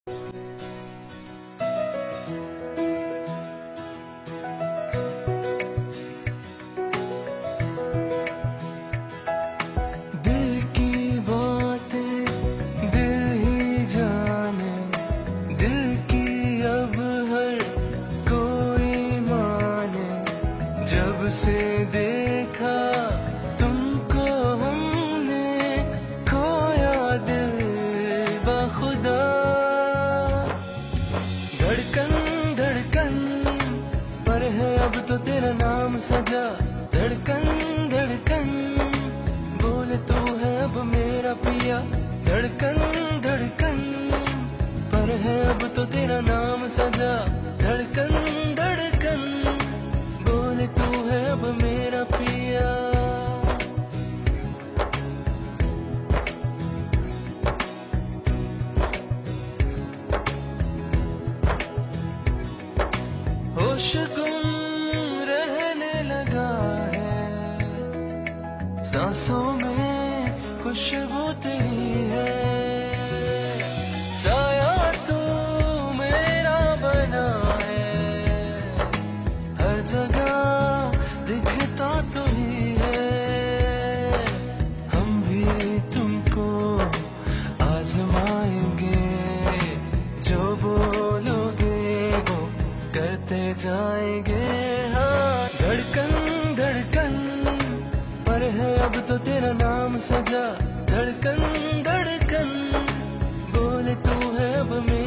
दिल की बातें दिल ही जाने, दिल की अब हर कोई माने। जब से देखा तुमको हमने, खोया दिल बाखुदा। धड़कन धड़कन पर है अब तो तेरा नाम सजा। धड़कन धड़कन बोले तू है अब मेरा पिया। धड़कन धड़कन पर है अब तो तेरा नाम सजा। धड़कन धड़कन बोले तू है अब मेरा पिया। होश गुम रहने लगा है, सांसों में खुशबू तेरी है। साया तू मेरा बना है, हर जगह दिखता तू ही है। हम भी तुमको आजमाएंगे, जो बोलोगे वो करते जाएंगे। हाँ, धड़कन धड़कन पर है अब तो तेरा नाम सजा। धड़कन धड़कन बोले तू है अब मेरा